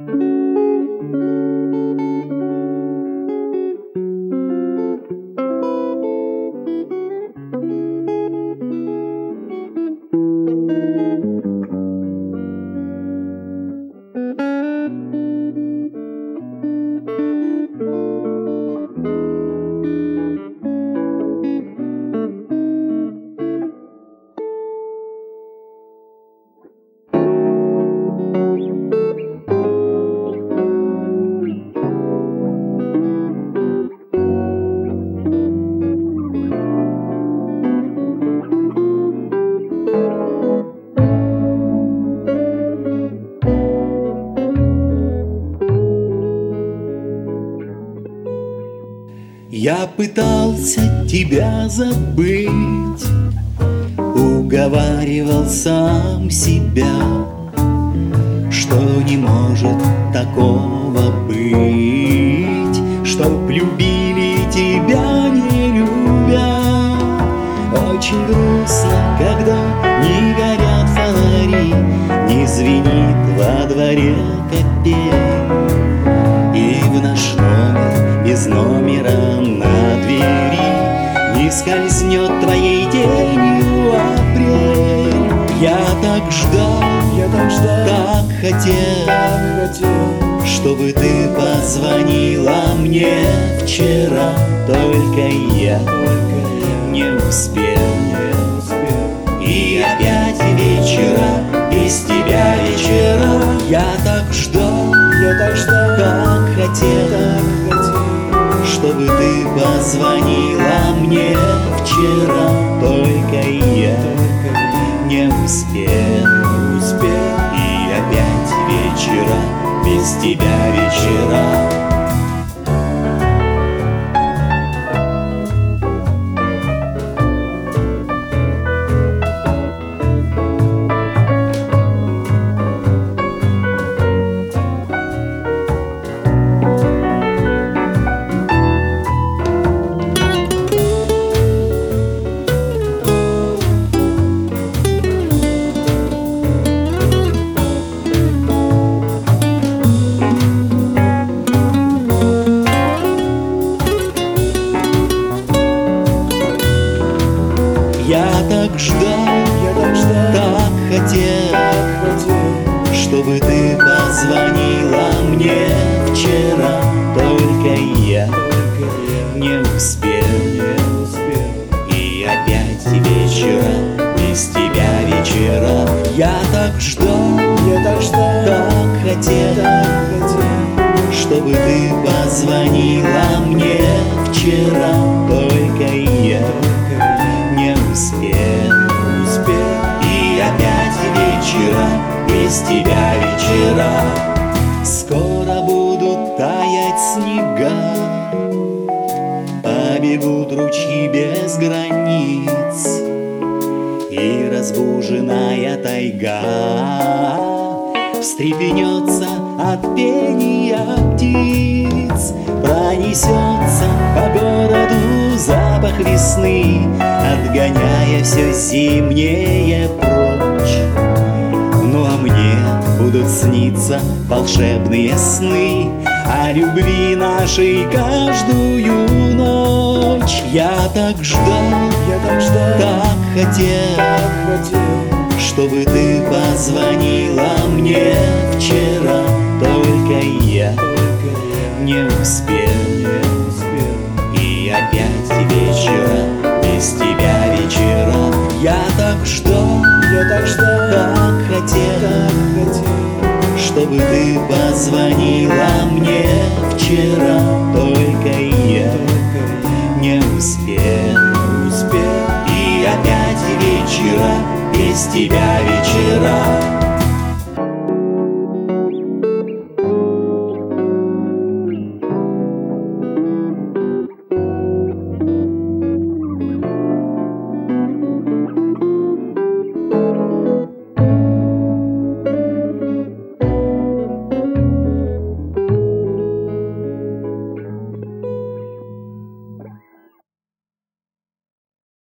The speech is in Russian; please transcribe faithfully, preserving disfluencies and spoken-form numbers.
Я пытался тебя забыть, уговаривал сам себя, что не может такого быть, чтоб любили тебя, не любя. Очень грустно, когда не горят фонари, не звенит во дворе копей, и в наш номер без номера на двери не скользнет твоей тенью апрель. Я так ждал, я так ждал, так хотел, так хотел, чтобы ты позвонила мне вчера. Только я, только я не успел, не успел. И опять вечера, без тебя вечера. Я так ждал, Я так ждал, так хотел, так хотел, чтобы ты позвонила мне вчера. Только я только я не успел, не успел. И опять вечера, без тебя вечера. Я так ждал, Я так ждал, так хотел, так хотел, чтобы ты позвонила мне вчера. Только я только я не успел, не успел. И опять вечера, без тебя вечера. Я так ждал, Я так ждал, так хотел, так хотел, чтобы ты позвонила мне вчера. Только я только я не успел, не успел. И опять вечера, без тебя вечера. Скоро будут таять снега, побегут ручьи без границ, и разбуженная тайга встрепенется от пения птиц. Пронесется по городу запах весны, отгоняя все зимнее прочь. Ну а мне будут сниться волшебные сны о любви нашей каждую ночь. Я так ждал, Я так ждал, так хотел, так хотел, чтобы ты позвонила мне вчера. Только я только я не успел, не успел. И опять вечера, без тебя вечера. Я так ждал, Я так ждал, так хотел, так хотел, чтобы ты позвонила мне вчера. Только я только я не успел, не успел. И опять вечера, без тебя вечера.